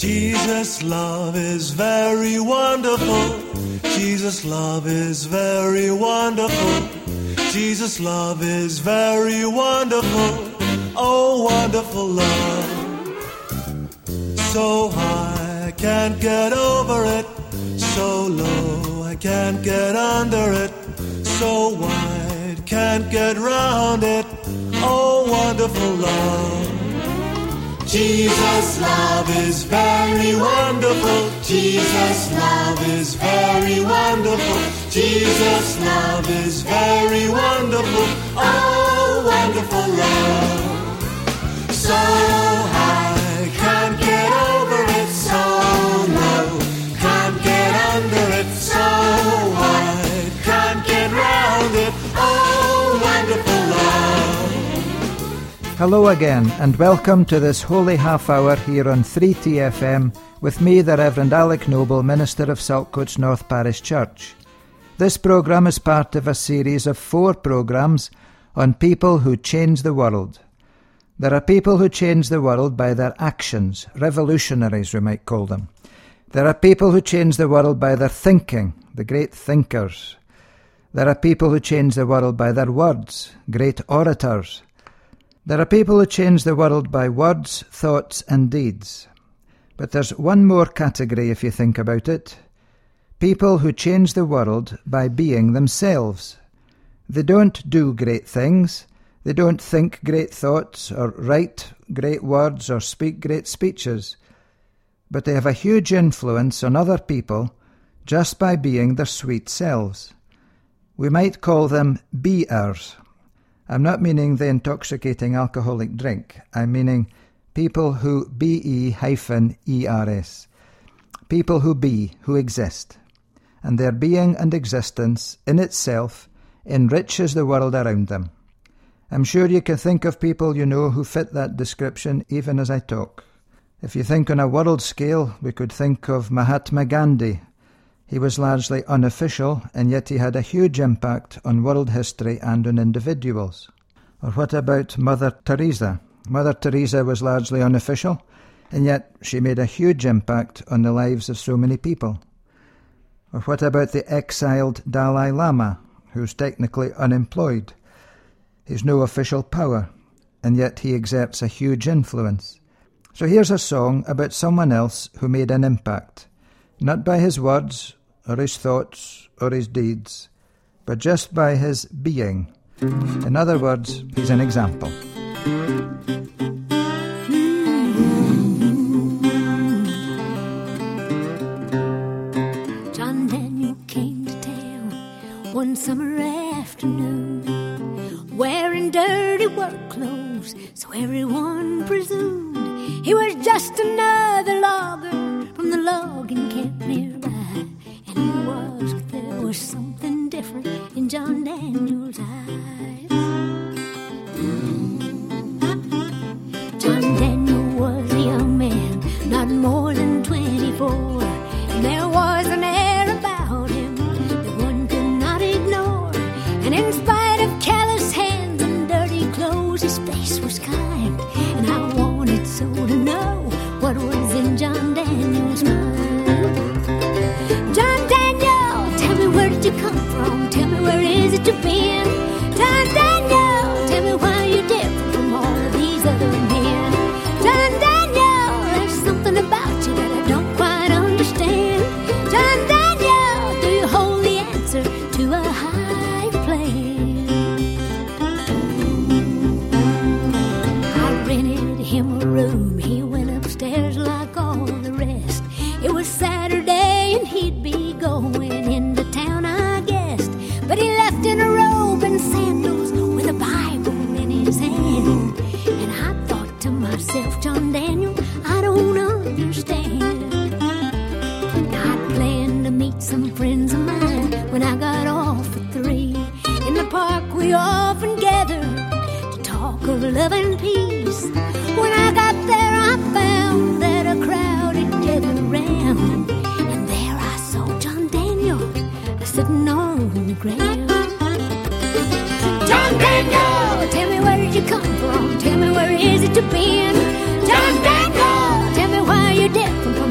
Jesus' love is very wonderful. Jesus' love is very wonderful. Jesus' love is very wonderful. Oh, wonderful love. So high, I can't get over it. So low, I can't get under it. So wide, can't get round it. Oh, wonderful love. Jesus' love is very wonderful. Jesus' love is very wonderful. Jesus' love is very wonderful. Oh, wonderful love. So high, can't get over it. So low, can't get under it. So wide, can't get round it. Oh, wonderful love. Hello again, and welcome to this holy half hour here on 3TFM with me, the Reverend Alec Noble, Minister of Saltcoats North Parish Church. This programme is part of a series of 4 programmes on people who change the world. There are people who change the world by their actions, revolutionaries we might call them. There are people who change the world by their thinking, the great thinkers. There are people who change the world by their words, great orators. There are people who change the world by words, thoughts and deeds. But there's one more category if you think about it. People who change the world by being themselves. They don't do great things. They don't think great thoughts or write great words or speak great speeches. But they have a huge influence on other people just by being their sweet selves. We might call them beers. I'm not meaning the intoxicating alcoholic drink. I'm meaning people who be-ers. People who be, who exist. And their being and existence in itself enriches the world around them. I'm sure you can think of people you know who fit that description even as I talk. If you think on a world scale, we could think of Mahatma Gandhi. He was largely unofficial, and yet he had a huge impact on world history and on individuals. Or what about Mother Teresa? Mother Teresa was largely unofficial, and yet she made a huge impact on the lives of so many people. Or what about the exiled Dalai Lama, who's technically unemployed? He's no official power, and yet he exerts a huge influence. So here's a song about someone else who made an impact. Not by his words, or his thoughts, or his deeds, but just by his being. In other words, he's an example. John Daniel came to town one summer afternoon, wearing dirty work clothes, so everyone presumed he was just another logger from the logging camp nearby. And he was, but there was something different in John Daniel's eyes. John Daniel was a young man, not more than 24, and there was an air about him that one could not ignore. And in spite of callous hands and dirty clothes, his face was kind, and I wanted so to know what was in John Daniel's mind. John Daniel, tell me, where did you come from? Tell me, where is it you've been? John Daniel, tell me why you're different from all of these other men. John Daniel, there's something about you that I don't quite understand. John Daniel, do you hold the answer to a high plan? I rented him a room. He went upstairs like all the rest. It was Saturday and he'd be going into town, I guessed. But he left in a robe and sandals with a Bible in his hand. And I thought to myself, John Daniel, I don't understand. I'd planned to meet some friends of mine when I got off at 3. In the park we often gathered to talk of love and peace. When I got there I found that a crowd had gathered around, and there I saw John Daniel sitting on the ground. John Daniel, tell me, where did you come from? Tell me, where is it you've been? John Daniel, tell me why you're different from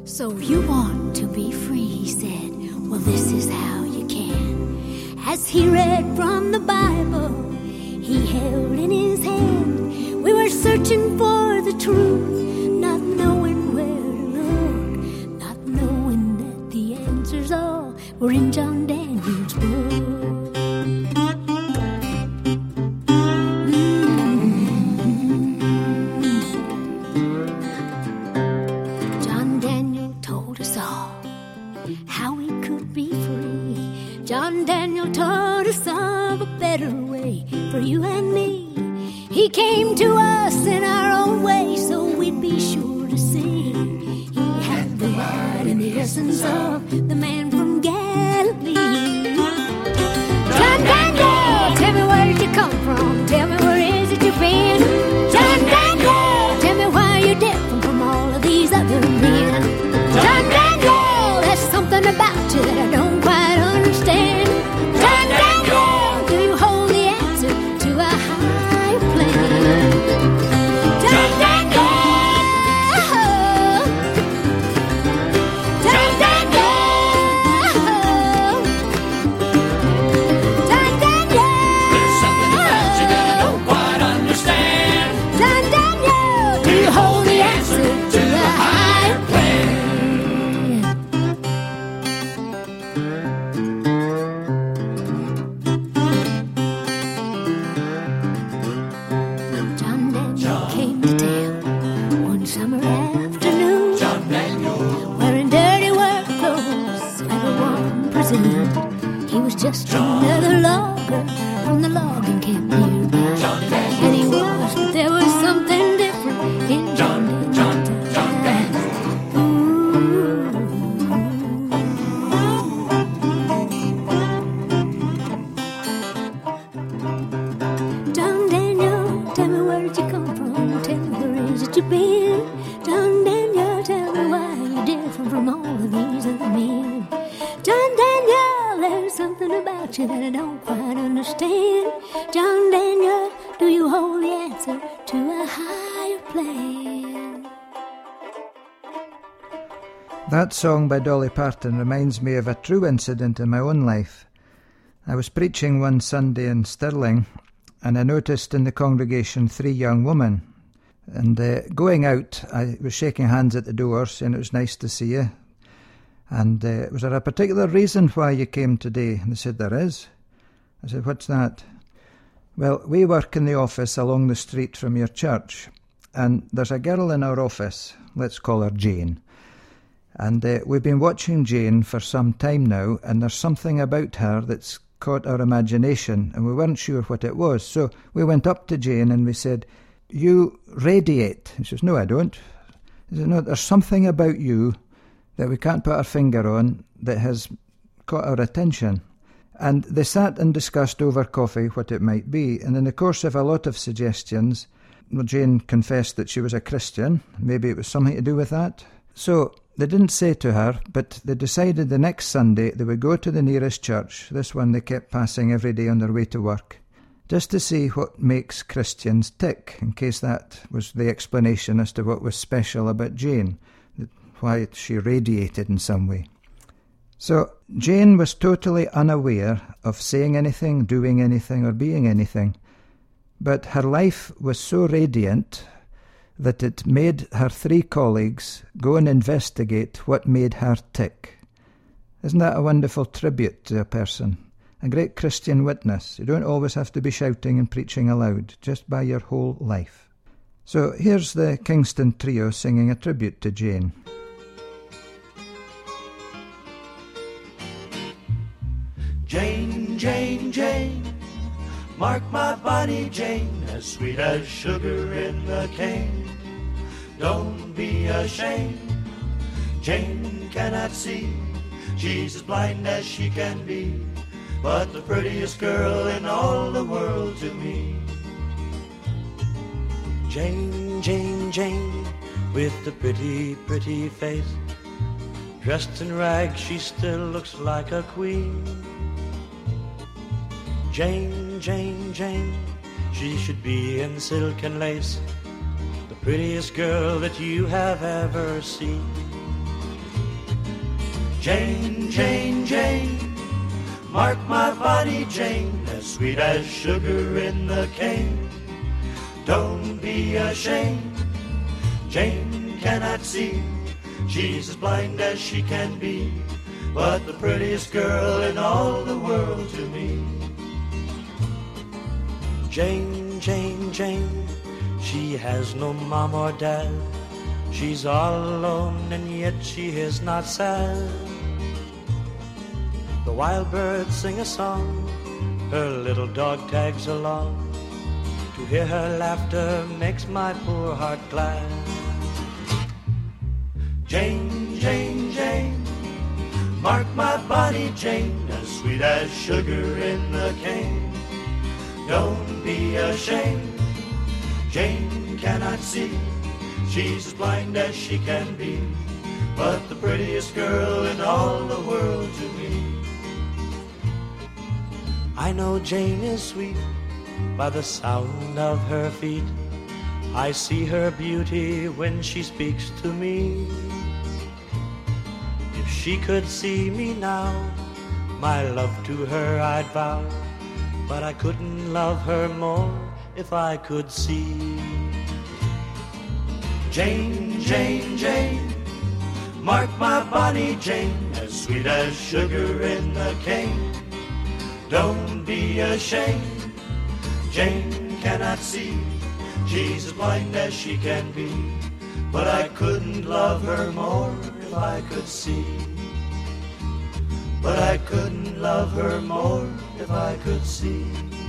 So you want to be free, he said. Well, this is how you can. As he read from the Bible, he held in his hand. We were searching for the truth, not knowing where to look, not knowing that the answers all were in John Daniel's book. John Daniel told us all how we could be free. John Daniel taught us of a better way for you and me. He came to us in our own way so we'd be sure to see. He had the heart and the essence of the man from Galilee. John Daniel, tell me where did you come from? Tell me where is it you've been? John Daniel, tell me why you're different from all of these other men. John Daniel, there's something about you that I don't quite understand. John Daniel, do you hold the answer to a higher plan? John Daniel, John Daniel, John Daniel, There's something about you that I don't quite understand. John Daniel, do you hold the answer to a higher plan? John Daniel came to town one summer afternoon, John Daniel, wearing dirty work clothes, everyone presumed he was just another logger from the logging camp nearby. And he was, but there was something different in John Daniel. John Daniel, tell me where did you come from? Tell me where is it you've been? John Daniel, tell me why you're different from all of these other men. John Daniel, there's something about you that I don't quite understand. John Daniel, do you hold the answer to a higher plan? That song by Dolly Parton reminds me of a true incident in my own life. I was preaching one Sunday in Stirling, and I noticed in the congregation 3 young women. And going out, I was shaking hands at the door, saying it was nice to see you. And was there a particular reason why you came today? And they said, there is. I said, what's that? Well, we work in the office along the street from your church, and there's a girl in our office, let's call her Jane. And we've been watching Jane for some time now, and there's something about her that's caught our imagination, and we weren't sure what it was. So we went up to Jane and we said, you radiate. She says, no, I don't. I said, no, there's something about you that we can't put our finger on that has caught our attention. And they sat and discussed over coffee what it might be. And in the course of a lot of suggestions, Jane confessed that she was a Christian. Maybe it was something to do with that. So they didn't say to her, but they decided the next Sunday they would go to the nearest church, this one they kept passing every day on their way to work, just to see what makes Christians tick, in case that was the explanation as to what was special about Jane, why she radiated in some way. So Jane was totally unaware of saying anything, doing anything, or being anything, but her life was so radiant that it made her 3 colleagues go and investigate what made her tick. Isn't that a wonderful tribute to a person? A great Christian witness. You don't always have to be shouting and preaching aloud, just by your whole life. So here's the Kingston Trio singing a tribute to Jane. Jane, Jane, Jane, mark my Bonnie Jane, as sweet as sugar in the cane. Don't be ashamed, Jane cannot see, she's as blind as she can be, but the prettiest girl in all the world to me. Jane, Jane, Jane, with the pretty, pretty face, dressed in rags she still looks like a queen. Jane, Jane, Jane, she should be in silk and lace, the prettiest girl that you have ever seen. Jane, Jane, Jane, mark my body, Jane, as sweet as sugar in the cane. Don't be ashamed, Jane cannot see, she's as blind as she can be, but the prettiest girl in all the world to me. Jane, Jane, Jane, she has no mom or dad, she's all alone and yet she is not sad. The wild birds sing a song, her little dog tags along. To hear her laughter makes my poor heart glad. Jane, Jane, Jane, mark my body, Jane, as sweet as sugar in the cane. Don't be ashamed, Jane cannot see, she's as blind as she can be, but the prettiest girl in all the world to me. I know Jane is sweet by the sound of her feet, I see her beauty when she speaks to me. If she could see me now, my love to her I'd vow, but I couldn't love her more if I could see. Jane, Jane, Jane, mark my body, Jane, as sweet as sugar in the cane. Don't be ashamed, Jane cannot see, she's as blind as she can be, but I couldn't love her more if I could see. But I couldn't love her more if I could see.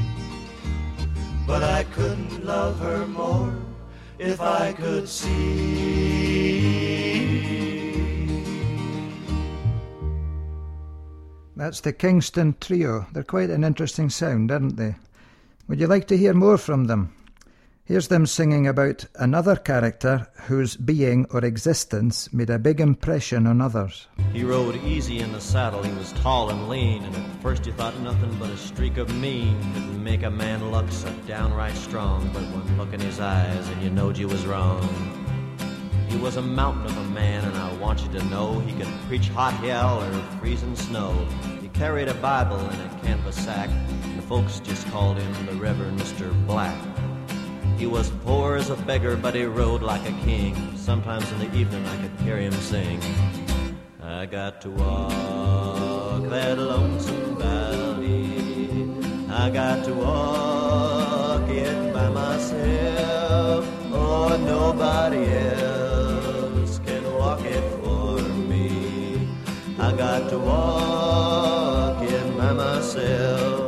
But I couldn't love her more if I could see. That's the Kingston Trio. They're quite an interesting sound, aren't they? Would you like to hear more from them? Here's them singing about another character whose being or existence made a big impression on others. He rode easy in the saddle, he was tall and lean, and at first you thought nothing but a streak of mean could make a man look so downright strong, but one look in his eyes and you knowed you was wrong. He was a mountain of a man, and I want you to know he could preach hot hell or freezing snow. He carried a Bible in a canvas sack, and the folks just called him the Reverend Mr. Black. He was poor as a beggar, but he rode like a king. Sometimes in the evening I could hear him sing. I got to walk that lonesome valley, I got to walk it by myself, oh, nobody else can walk it for me. I got to walk it by myself.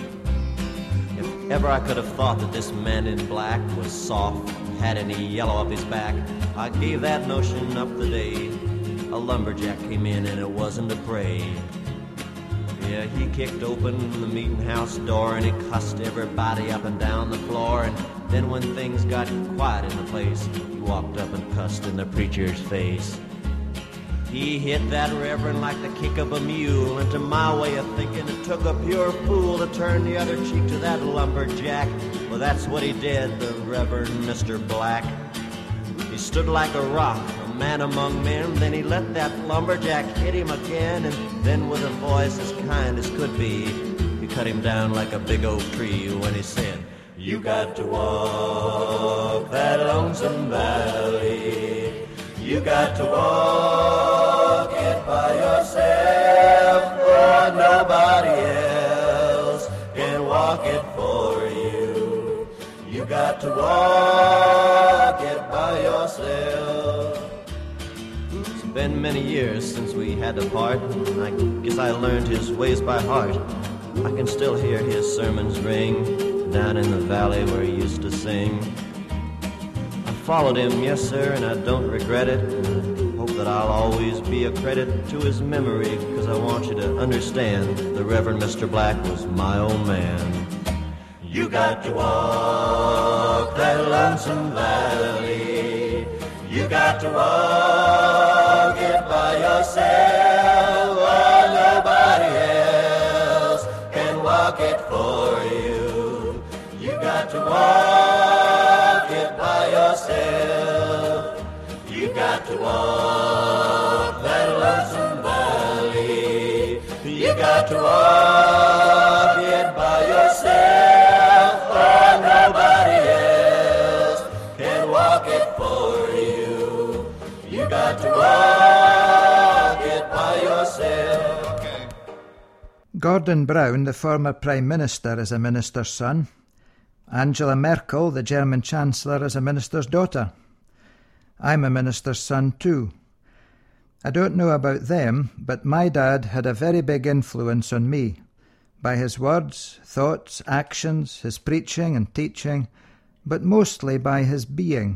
If ever I could have thought that this man in black was soft, had any yellow up his back, I gave that notion up the day a lumberjack came in and it wasn't a parade. Yeah, he kicked open the meeting house door and he cussed everybody up and down the floor, and then when things got quiet in the place, he walked up and cussed in the preacher's face. He hit that reverend like the kick of a mule, and to my way of thinking it took a pure fool to turn the other cheek to that lumberjack. Well, that's what he did, the Reverend Mr. Black. He stood like a rock, a man among men, then he let that lumberjack hit him again, and then with a voice as kind as could be, he cut him down like a big oak tree when he said, "You got to walk that lonesome valley, you got to walk it by yourself, for nobody else can walk it for you. You got to walk it by yourself." It's been many years since we had to part, and I guess I learned his ways by heart. I can still hear his sermons ring down in the valley where he used to sing. I followed him, yes sir, and I don't regret it. I hope that I'll always be a credit to his memory, because I want you to understand the Reverend Mr. Black was my old man. You got to walk that lonesome valley, you got to walk it by yourself, or nobody else can walk it for you. You got to walk it by yourself, you got to walk that lonesome valley. Gordon Brown, the former Prime Minister, is a minister's son. Angela Merkel, the German Chancellor, is a minister's daughter. I'm a minister's son too. I don't know about them, but my dad had a very big influence on me, by his words, thoughts, actions, his preaching and teaching, but mostly by his being.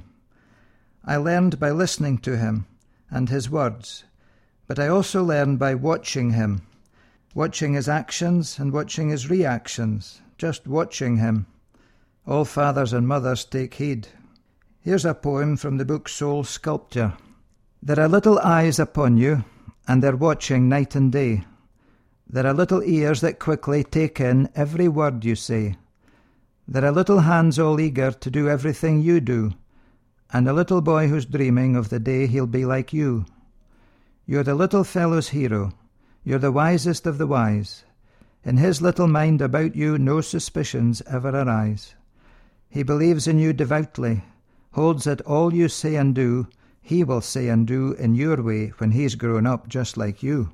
I learned by listening to him and his words, but I also learned by watching him, watching his actions and watching his reactions, just watching him. All fathers and mothers take heed. Here's a poem from the book Soul Sculpture. There are little eyes upon you, and they're watching night and day. There are little ears that quickly take in every word you say. There are little hands all eager to do everything you do, and a little boy who's dreaming of the day he'll be like you. You're the little fellow's hero. You're the wisest of the wise. In his little mind about you no suspicions ever arise. He believes in you devoutly, holds that all you say and do, he will say and do in your way when he's grown up just like you.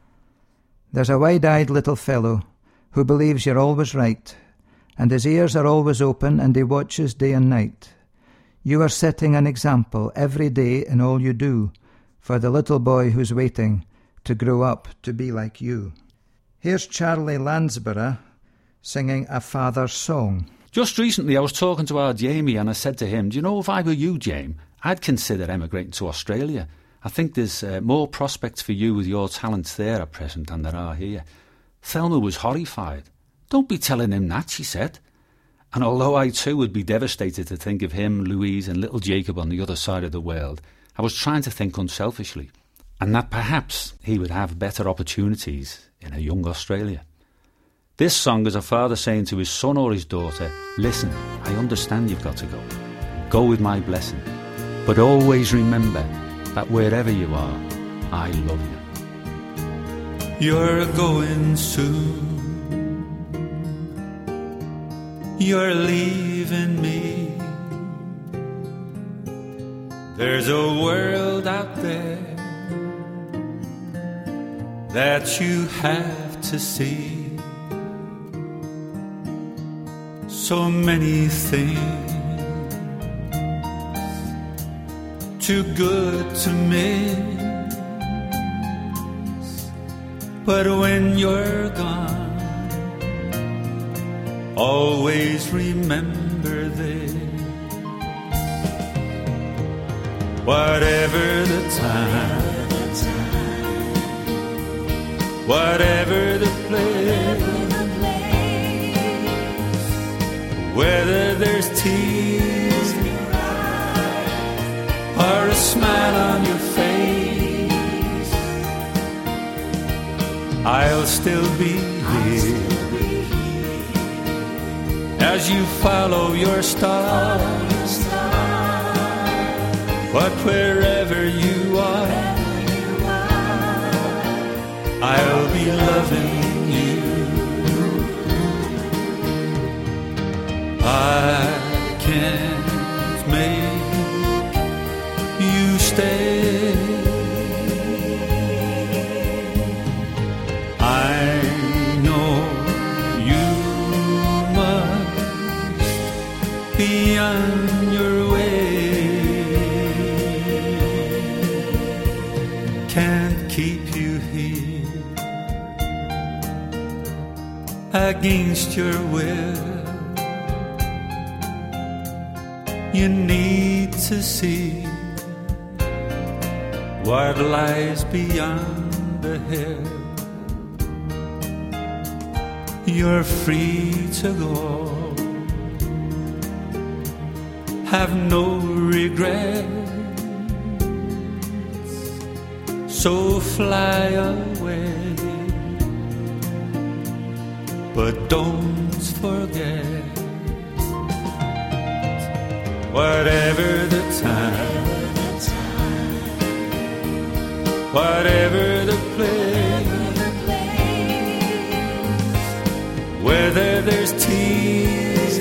There's a wide-eyed little fellow who believes you're always right, and his ears are always open and he watches day and night. You are setting an example every day in all you do for the little boy who's waiting to grow up to be like you. Here's Charlie Lansborough singing A Father's Song. Just recently I was talking to our Jamie and I said to him, do you know, if I were you, Jamie, I'd consider emigrating to Australia. I think there's more prospects for you with your talents there at present than there are here. Thelma was horrified. Don't be telling him that, she said. And although I too would be devastated to think of him, Louise and little Jacob on the other side of the world, I was trying to think unselfishly, and that perhaps he would have better opportunities in a young Australia. This song is a father saying to his son or his daughter, listen, I understand you've got to go. Go with my blessing. But always remember that wherever you are, I love you. You're going soon. You're leaving me. There's a world out there that you have to see. So many things too good to miss, but when you're gone, always remember this. Whatever the time, whatever the place, whether there's tears or a smile on your face, I'll still be here as you follow your stars. But wherever you are, I'll be loving you. I can't make you stay. I know you must be on your way. Can't keep you here against your will. You need to see what lies beyond the hill. You're free to go, have no regrets, so fly away. But don't forget, whatever the time, whatever the place, whether there's tears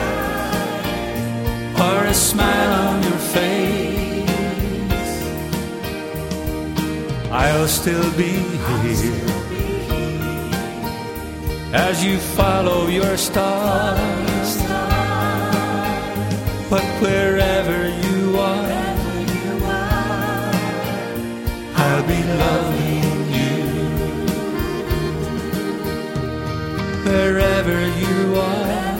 or a smile on your face, I'll still be here as you follow your star. But wherever you are, I'll be loving you. Wherever you are,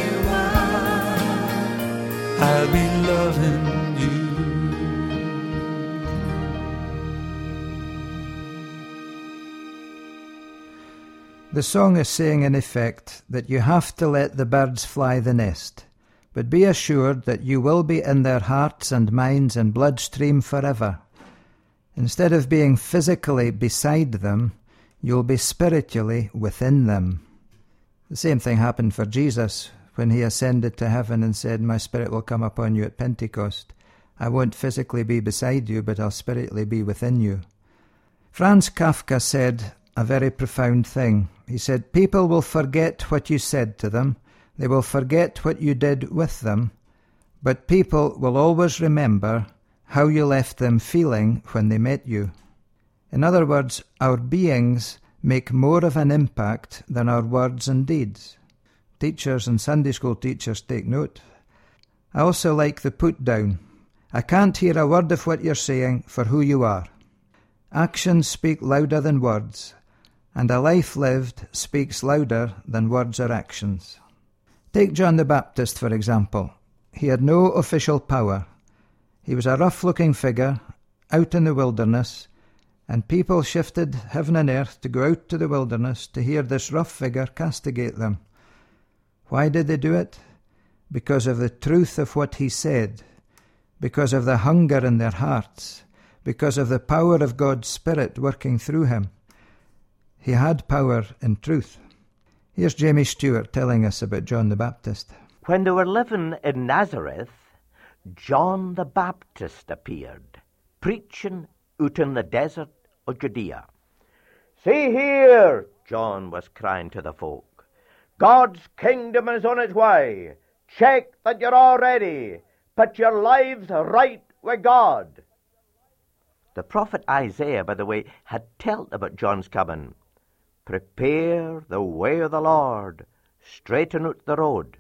I'll be loving you. The song is saying in effect that you have to let the birds fly the nest, but be assured that you will be in their hearts and minds and bloodstream forever. Instead of being physically beside them, you'll be spiritually within them. The same thing happened for Jesus when he ascended to heaven and said, "My spirit will come upon you at Pentecost. I won't physically be beside you, but I'll spiritually be within you." Franz Kafka said a very profound thing. He said, "People will forget what you said to them. They will forget what you did with them. But people will always remember how you left them feeling when they met you." In other words, our beings make more of an impact than our words and deeds. Teachers and Sunday school teachers take note. I also like the put down. I can't hear a word of what you're saying for who you are. Actions speak louder than words, and a life lived speaks louder than words or actions. Take John the Baptist, for example. He had no official power. He was a rough-looking figure out in the wilderness, and people shifted heaven and earth to go out to the wilderness to hear this rough figure castigate them. Why did they do it? Because of the truth of what he said, because of the hunger in their hearts, because of the power of God's Spirit working through him. He had power in truth. Here's Jamie Stewart telling us about John the Baptist. When they were living in Nazareth, John the Baptist appeared, preaching out in the desert of Judea. "See here," John was crying to the folk, "God's kingdom is on its way. Check that you're all ready. Put your lives right with God." The prophet Isaiah, by the way, had told about John's coming. "Prepare the way of the Lord, straighten out the road."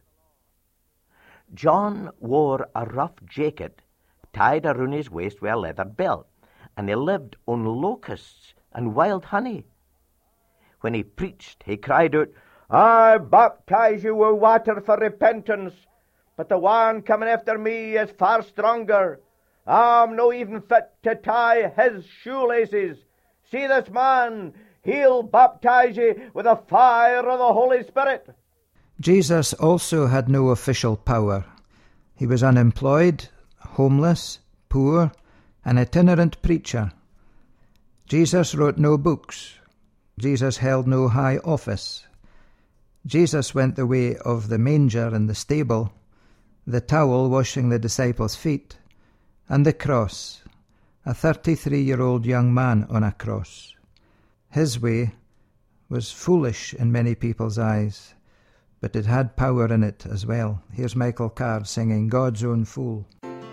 John wore a rough jacket tied around his waist with a leather belt, and he lived on locusts and wild honey. When he preached, he cried out, "I baptize you with water for repentance, but the one coming after me is far stronger. I'm no even fit to tie his shoelaces. See this man, he'll baptize you with the fire of the Holy Spirit." Jesus also had no official power. He was unemployed, homeless, poor, an itinerant preacher. Jesus wrote no books. Jesus held no high office. Jesus went the way of the manger and the stable, the towel washing the disciples' feet, and the cross, a 33-year-old young man on a cross. His way was foolish in many people's eyes, but it had power in it as well. Here's Michael Card singing God's Own Fool.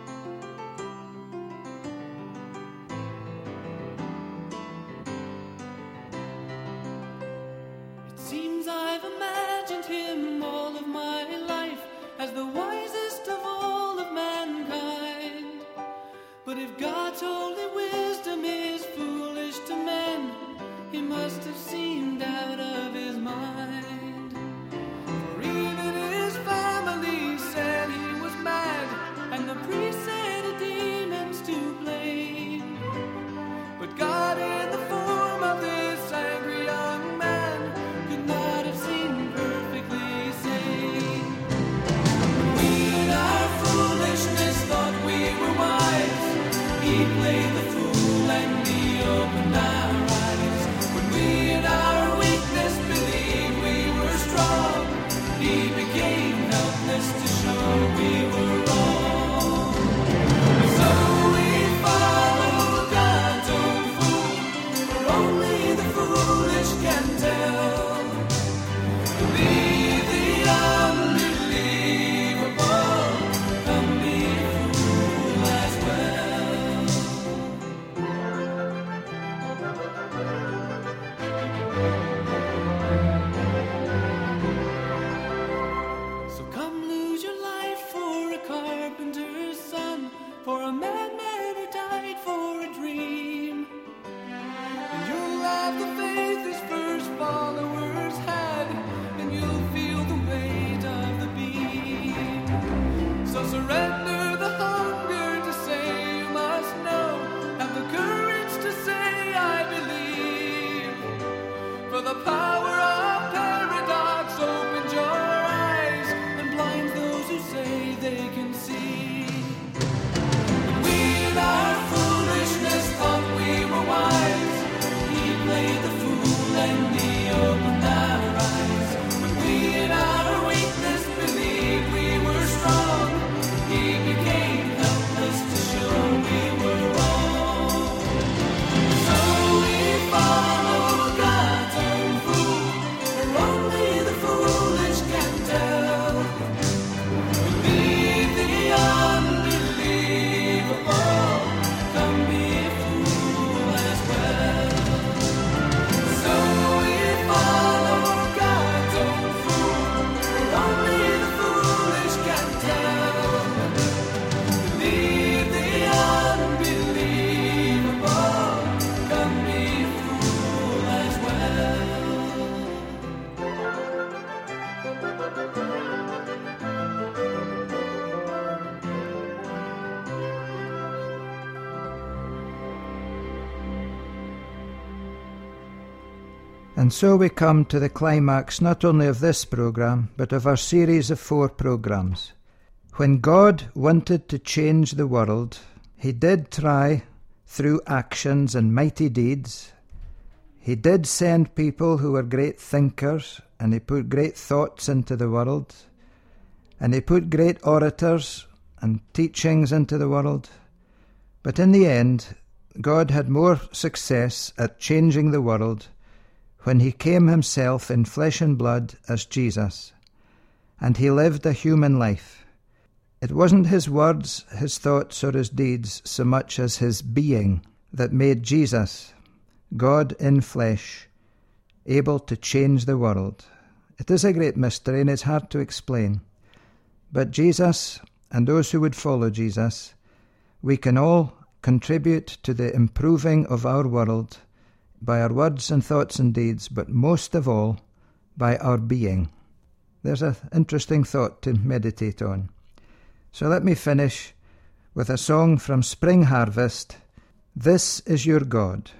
It seems I've imagined him all of my life as the wisest of all of mankind. But if God's holy wisdom is foolish to men, he must have seemed out of his mind. For even his family said he was mad, and the priest said a demon's to blame. But God, in the form of this angry young man, could not have seemed perfectly sane. We in our foolishness thought we were wise. He played the fool And so we come to the climax not only of this programme, but of our series of 4 programmes. When God wanted to change the world, he did try through actions and mighty deeds. He did send people who were great thinkers, and he put great thoughts into the world, and he put great orators and teachings into the world. But in the end, God had more success at changing the world when he came himself in flesh and blood as Jesus, and he lived a human life. It wasn't his words, his thoughts, or his deeds so much as his being that made Jesus, God in flesh, able to change the world. It is a great mystery and it's hard to explain. But Jesus, and those who would follow Jesus, we can all contribute to the improving of our world by our words and thoughts and deeds, but most of all, by our being. There's an interesting thought to meditate on. So let me finish with a song from Spring Harvest, This Is Your God.